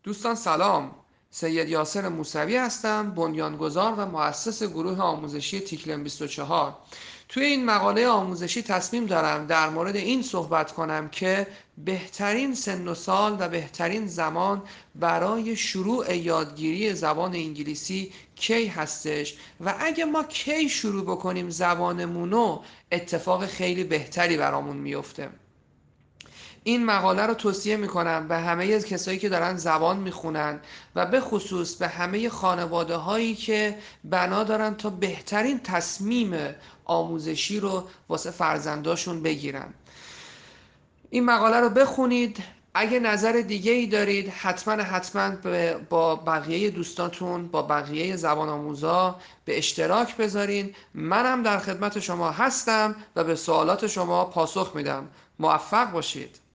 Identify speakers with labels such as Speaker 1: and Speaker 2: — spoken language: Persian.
Speaker 1: دوستان سلام، سید یاسر موسوی هستم، بنیانگذار و مؤسس گروه آموزشی تیکلم 24. توی این مقاله آموزشی تصمیم دارم در مورد این صحبت کنم که بهترین سن و سال و بهترین زمان برای شروع یادگیری زبان انگلیسی کی هستش و اگه ما کی شروع بکنیم زبانمونو اتفاق خیلی بهتری برامون میفته. این مقاله رو توصیه میکنم به همه کسایی که دارن زبان میخونن و به خصوص به همه خانواده هایی که بنا دارن تا بهترین تصمیم آموزشی رو واسه فرزنداشون بگیرن. این مقاله رو بخونید. اگه نظر دیگه ای دارید حتما با بقیه دوستاتون، با بقیه زبان آموزا به اشتراک بذارین. منم در خدمت شما هستم و به سوالات شما پاسخ میدم. موفق باشید.